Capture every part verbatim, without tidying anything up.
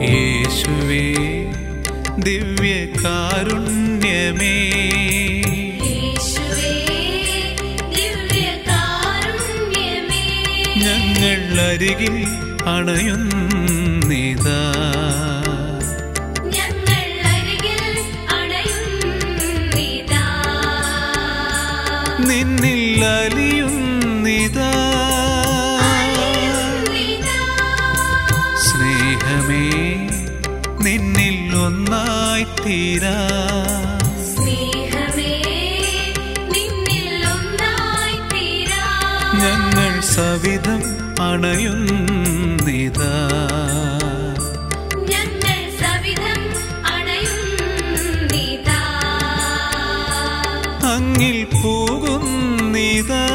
യേശുവേ ദിവ്യകാരുണ്യമേ, ഞങ്ങൾ അരികിൽ അണയുന്നിതാ, നിന്നിൽ അലിയുന്നിതാ. സ്നേഹമേ നിന്നിൽ ഒന്നായി തീരാ, ഞങ്ങൾ സവിധം അണയുന്നിതാ, അങ്ങിൽ പോകുന്നിതാ.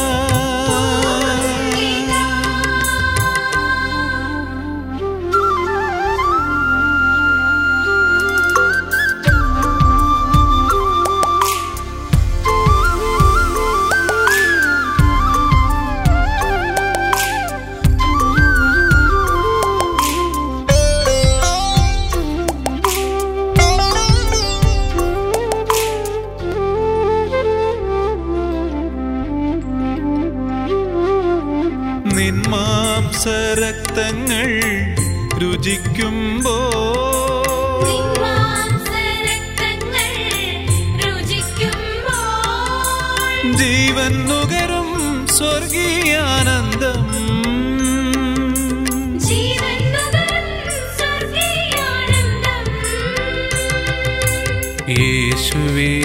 നിന്മാംസരക്തങ്ങൾ രുചിക്കുമ്പോ ജീവൻ നുകരും സ്വർഗീയാനന്ദം, യേശുവേ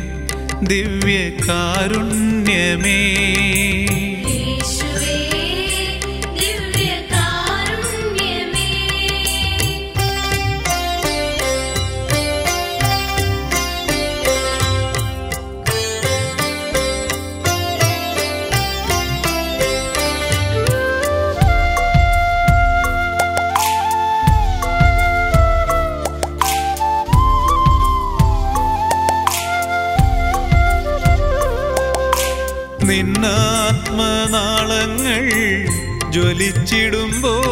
ദിവ്യകാരുണ്യമേ, നിന്നാത്മനാളങ്ങൾ ജ്വലിച്ചിടുമ്പോ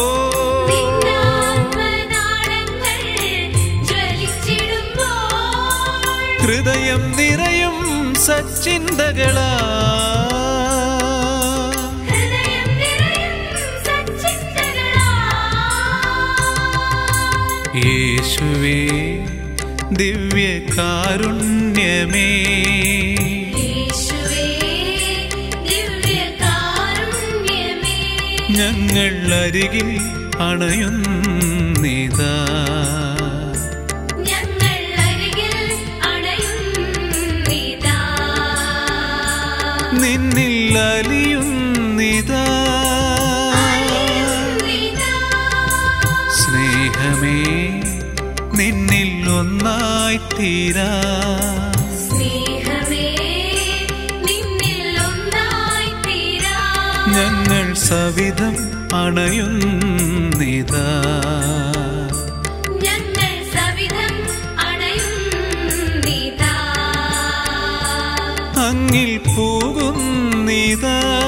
ഹൃദയം നിറയും സച്ചിന്തകളാ, യേശുവേ ദിവ്യകാരുണ്യമേ, ഞങ്ങൾ അരികിൽ അണയുന്നിതാ, നിന്നിൽ അലിയുന്നിതാ. സ്നേഹമേ നിന്നിൽ ഒന്നായി തീരാ, ഞങ്ങൾ സവിധം അണയുന്നിതാ, അങ്ങിൽ പോകുന്നിതാ.